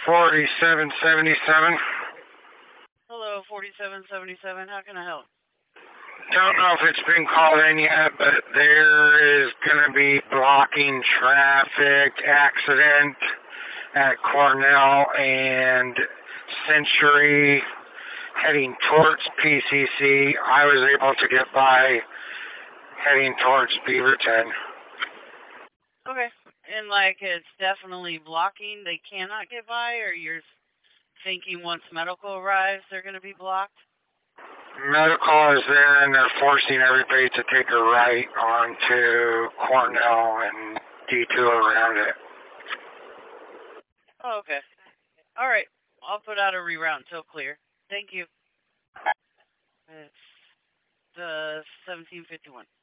4777. Hello, 4777. How can I help? Don't know if it's been called in yet, but there is going to be blocking traffic accident at Cornell and Century heading towards PCC. I was able to get by heading towards Beaverton. Okay. And, like, it's definitely blocking. They cannot get by, or you're thinking once medical arrives, they're going to be blocked? Medical is there, and they're forcing everybody to take a right onto Cornell and detour around it. Oh, okay. All right. I'll put out a reroute until clear. Thank you. It's 1751.